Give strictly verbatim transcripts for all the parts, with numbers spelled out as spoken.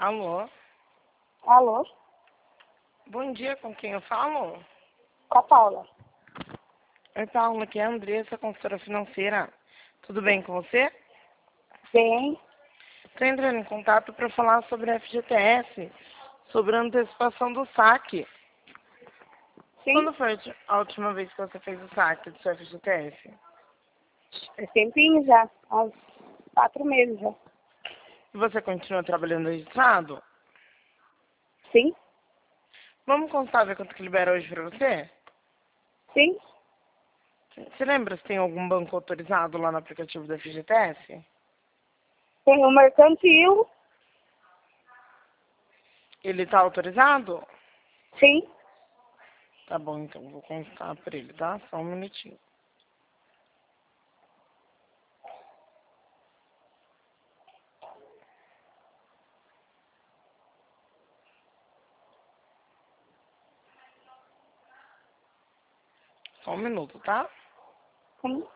Alô? Alô? Bom dia, com quem eu falo? Com a Paula. Oi, Paula, aqui é a Andressa, consultora financeira. Tudo bem com você? Bem, Estou entrando em contato para falar sobre a F G T S, sobre a antecipação do saque. sim, Quando foi a última vez que você fez o saque do seu F G T S? faz tempinho já, há uns quatro meses já. E você continua trabalhando registrado? Sim, Vamos constar ver quanto que libera hoje para você? sim, Você lembra se tem algum banco autorizado lá no aplicativo da F G T S? tem o mercantil, Ele está autorizado? sim, Tá bom, então vou constar para ele, tá? Só um minutinho. Só um minuto, tá? sim.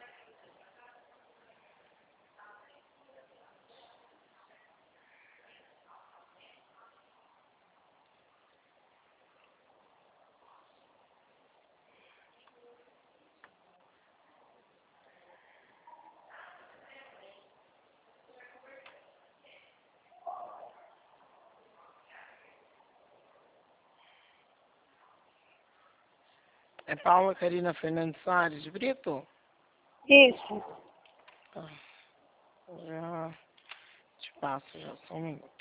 É Paula Karina Fernandes Soares de Brito? Isso. Tá. Já te passo, já só um minuto.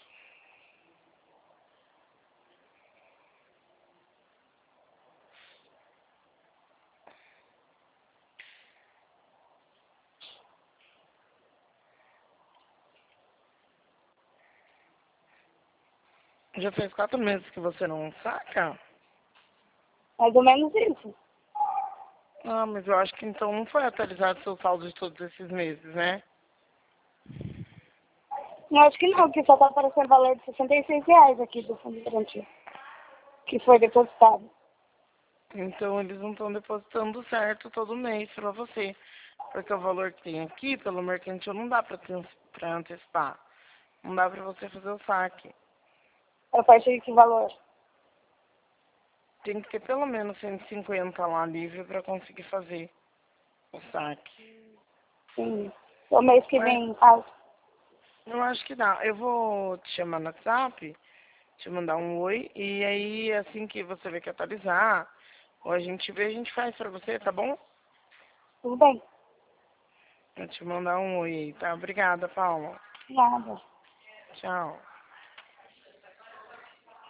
Já fez quatro meses que você não saca? Mais ou menos isso. Ah, mas eu acho que então não foi atualizado seu saldo de todos esses meses, né? Eu acho que não, que só tá aparecendo o valor de sessenta e seis reais aqui do fundo de garantia, que foi depositado. Então eles não estão depositando certo todo mês pra você. Porque o valor que tem aqui, pelo mercantil, não dá pra, trans- pra antecipar. Não dá pra você fazer o saque. A partir de que valor? Tem que ter pelo menos cento e cinquenta lá livre pra conseguir fazer o saque. Sim. O mês que Mas vem, ah, eu acho que dá. Eu vou te chamar no WhatsApp, te mandar um oi, e aí assim que você vê que atualizar, ou a gente vê, a gente faz pra você, tá bom? tudo bem. Vou te mandar um oi aí, tá? Obrigada, Paula. Nada. Tchau.